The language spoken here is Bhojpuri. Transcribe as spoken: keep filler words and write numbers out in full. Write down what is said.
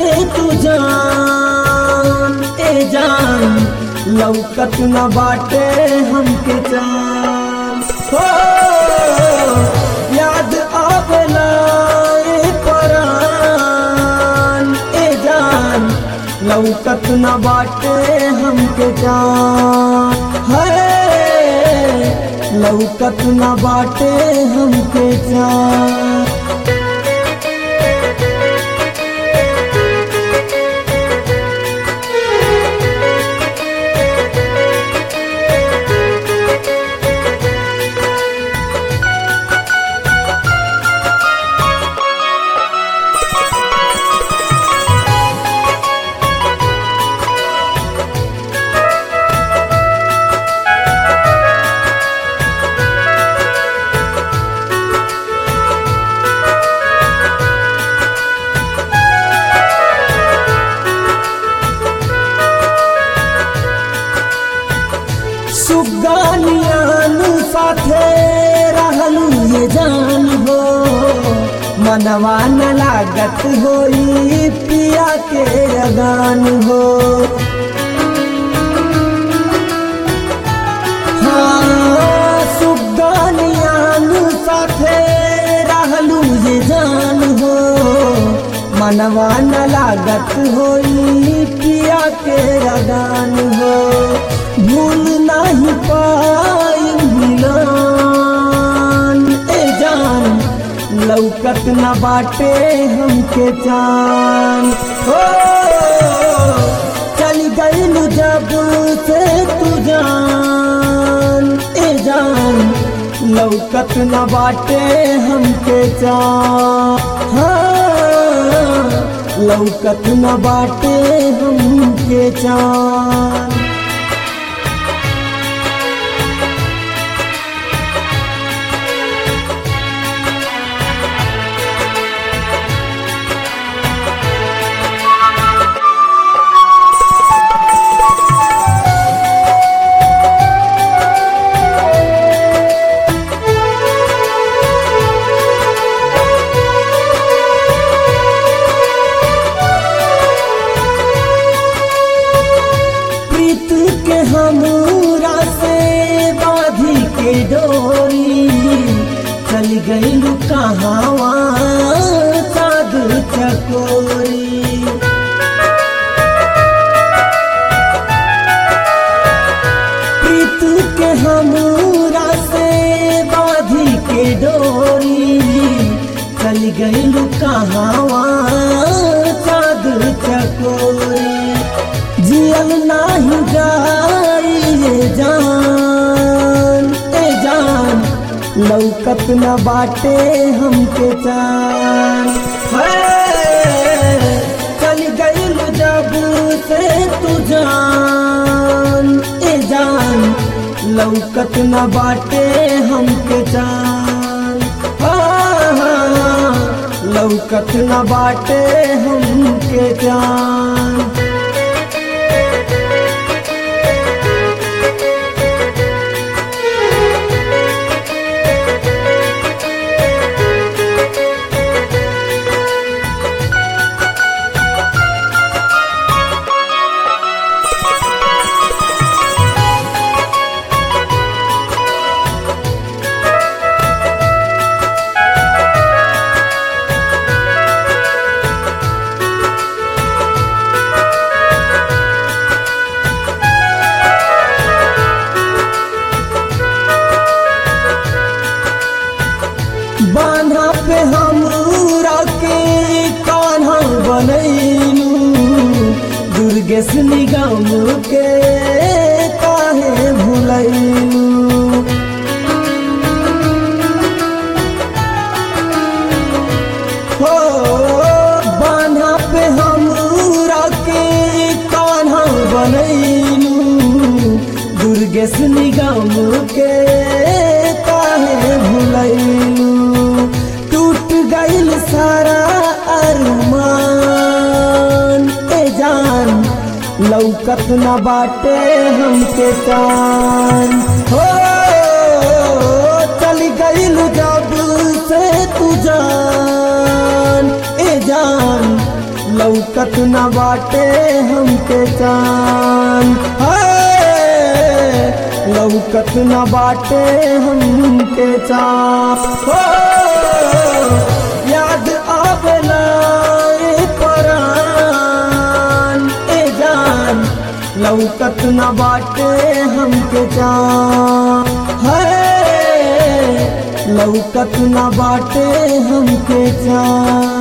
तू जान ए जान लौकत न बाटे हमके जान हो याद आवेला ए परान ए जान लौकत न बाटे हमके जान है लौकत न बाटे हमके जान सुगानियान साथे रहलू ये जान हो मनवा न लागत होई पिया के अगान हो हाँ सुगानियान साथे रहलू ये जान हो मनवा न लागत होई पिया के अगान हो भूल नहीं पाई मिलन ए जान लौकत न बाटे हमके जान हो चली गईलू जब से तू जान ए जान लौकत न बाटे हमके जान हाँ लौकत न बाटे हमके जान के हमरा से बाधी के डोरी चल गईलू कहावा चाँद चकोरी प्रीत के हमरा से बाधी के डोरी चल गईलू कहावा चाँद चकोरी जियल नाही जाई ये जान ए जान लौकत न बाटे हमके जान है चल गईल जब से तू जान ए जान लौकत न बाटे हमके जान हाँ लौकत न बाटे हमके जान बान्हा पे हमरा के कान्हा बनैलू दुर्गेश निगम के काहे भुलैलू हो बान्हा पे हमरा के कान्हा बनैलू दुर्गेश निगम के काहे भुलैलू टूट गईल सारा अरमान ए जान लौकत न बाटे हमके चान हो चल गईल जब से तू जान ए जान लौकत न बाटे हमके चांद, हाय लौकत न बाटे हमके चांद। हो याद आवेला ए परान ए जान, लौकत न बाटे हमके चांद, हाय लौकत न बाटे हमके चांद।